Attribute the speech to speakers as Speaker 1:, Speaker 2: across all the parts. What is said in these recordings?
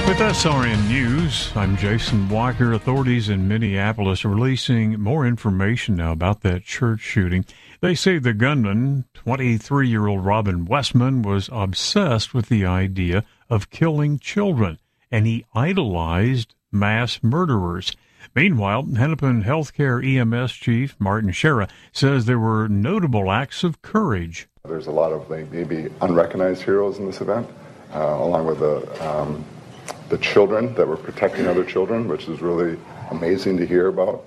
Speaker 1: With SRN News, I'm Jason Walker. Authorities in Minneapolis are releasing more information now about that church shooting. They say the gunman, 23-year-old Robin Westman, was obsessed with the idea of killing children, and he idolized mass murderers. Meanwhile, Hennepin Healthcare EMS Chief Martin Schera says there were notable acts of courage.
Speaker 2: There's a lot of maybe unrecognized heroes in this event, along with the children that were protecting other children, which is really amazing to hear about.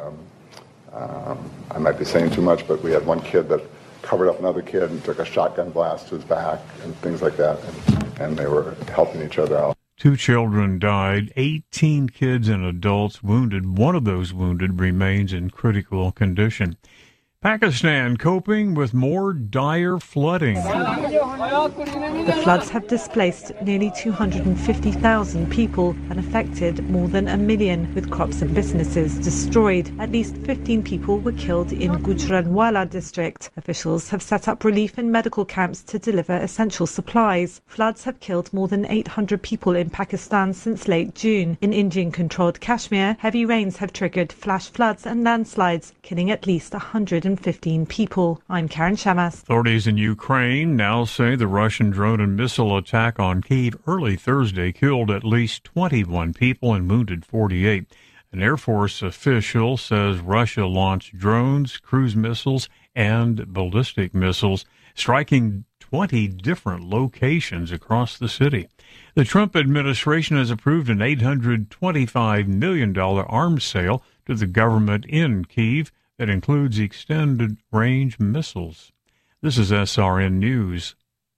Speaker 2: I might be saying too much, but we had one kid that covered up another kid and took a shotgun blast to his back and things like that, and they were helping each other out.
Speaker 1: 2 children died, 18 kids and adults wounded. One of those wounded remains in critical condition. Pakistan coping with more dire flooding.
Speaker 3: The floods have displaced nearly 250,000 people and affected more than 1 million, with crops and businesses destroyed. At least 15 people were killed in Gujranwala district. Officials have set up relief and medical camps to deliver essential supplies. Floods have killed more than 800 people in Pakistan since late June. In Indian-controlled Kashmir, heavy rains have triggered flash floods and landslides, killing at least 115 people. I'm Karen Shamas.
Speaker 1: Authorities in Ukraine now say the Russian drone and missile attack on Kyiv early Thursday killed at least 21 people and wounded 48. An Air Force official says Russia launched drones, cruise missiles, and ballistic missiles, striking 20 different locations across the city. The Trump administration has approved an $825 million arms sale to the government in Kyiv that includes extended-range missiles. This is SRN News.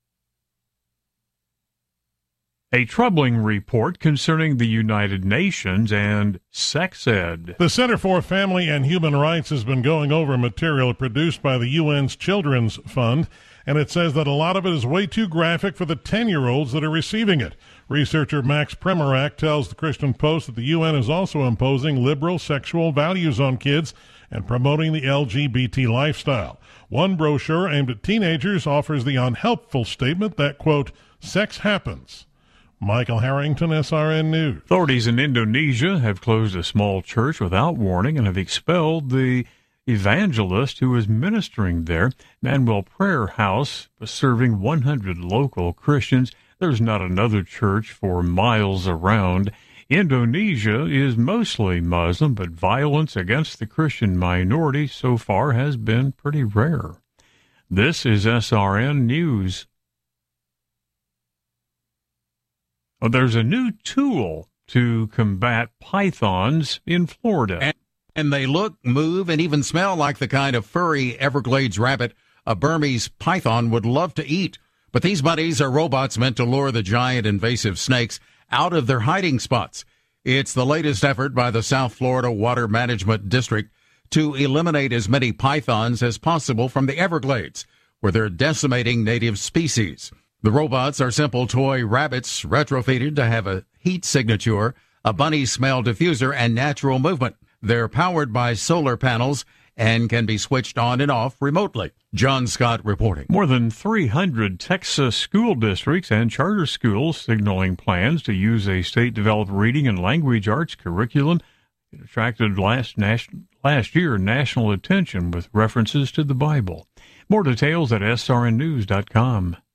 Speaker 1: A troubling report concerning the United Nations and sex ed.
Speaker 4: The Center for Family and Human Rights has been going over material produced by the UN's Children's Fund, and it says that a lot of it is way too graphic for the 10-year-olds that are receiving it. Researcher Max Premarak tells the Christian Post that the UN is also imposing liberal sexual values on kids and promoting the LGBT lifestyle. One brochure aimed at teenagers offers the unhelpful statement that, quote, sex happens. Michael Harrington, SRN News.
Speaker 1: Authorities in Indonesia have closed a small church without warning and have expelled the evangelist who was ministering there. Manuel Prayer House was serving 100 local Christians. There's not another church for miles around. Indonesia is mostly Muslim, but violence against the Christian minority so far has been pretty rare. This is SRN News. There's a new tool to combat pythons in Florida.
Speaker 5: And they look, move, and even smell like the kind of furry Everglades rabbit a Burmese python would love to eat. But these buddies are robots meant to lure the giant invasive snakes out of their hiding spots. It's the latest effort by the South Florida Water Management District to eliminate as many pythons as possible from the Everglades, where they're decimating native species. The robots are simple toy rabbits retrofitted to have a heat signature, a bunny smell diffuser, and natural movement. They're powered by solar panels and can be switched on and off remotely. John Scott reporting.
Speaker 1: More than 300 Texas school districts and charter schools signaling plans to use a state-developed reading and language arts curriculum. It attracted last year national attention with references to the Bible. More details at srnnews.com.